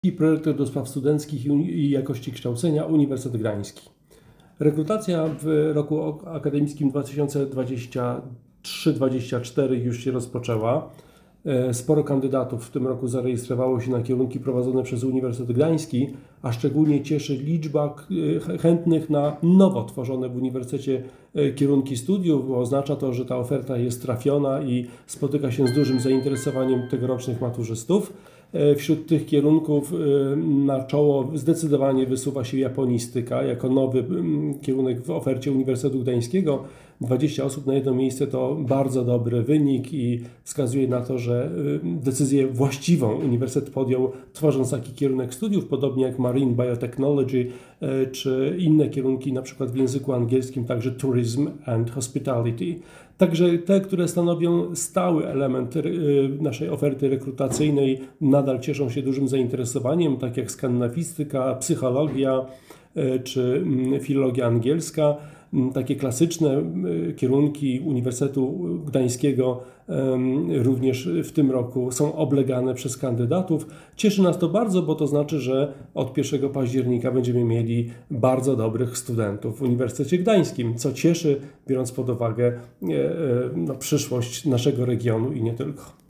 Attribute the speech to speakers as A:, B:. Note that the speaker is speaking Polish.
A: i prorektor do spraw studenckich i jakości kształcenia Uniwersytet Gdański. Rekrutacja w roku akademickim 2023-2024 już się rozpoczęła. Sporo kandydatów w tym roku zarejestrowało się na kierunki prowadzone przez Uniwersytet Gdański, a szczególnie cieszy liczba chętnych na nowo tworzone w uniwersytecie kierunki studiów, bo oznacza to, że ta oferta jest trafiona i spotyka się z dużym zainteresowaniem tegorocznych maturzystów. Wśród tych kierunków na czoło zdecydowanie wysuwa się japonistyka jako nowy kierunek w ofercie Uniwersytetu Gdańskiego. 20 osób na jedno miejsce to bardzo dobry wynik i wskazuje na to, że decyzję właściwą uniwersytet podjął, tworząc taki kierunek studiów, podobnie jak Marine Biotechnology czy inne kierunki, na przykład w języku angielskim, także Tourism and Hospitality. Także te, które stanowią stały element naszej oferty rekrutacyjnej, nadal cieszą się dużym zainteresowaniem, tak jak skandynawistyka, psychologia czy filologia angielska. Takie klasyczne kierunki Uniwersytetu Gdańskiego również w tym roku są oblegane przez kandydatów. Cieszy nas to bardzo, bo to znaczy, że od 1 października będziemy mieli bardzo dobrych studentów w Uniwersytecie Gdańskim, co cieszy, biorąc pod uwagę przyszłość naszego regionu i nie tylko.